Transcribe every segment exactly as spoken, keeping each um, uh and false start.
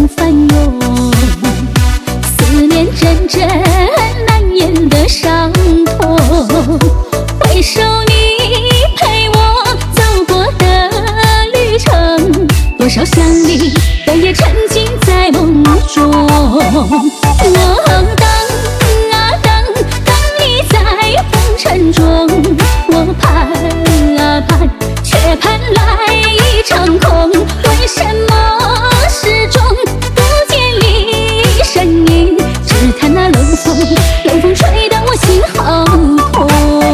心翻涌，思念阵阵难言的伤痛。回首你陪我走过的旅程，多少想你半夜沉浸在梦中。我等啊等，等你在红尘中，我盼啊盼，却盼来一场空。为什么始终不见你身影？只叹那冷风，冷风吹得我心好痛。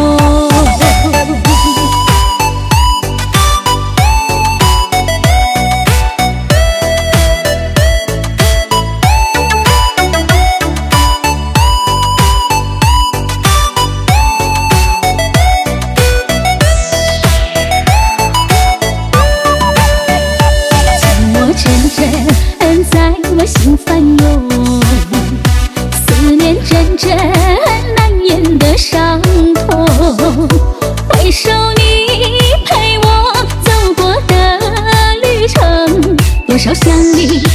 阵在我心翻涌，思念阵阵难言的伤痛。回首你陪我走过的旅程，多少想你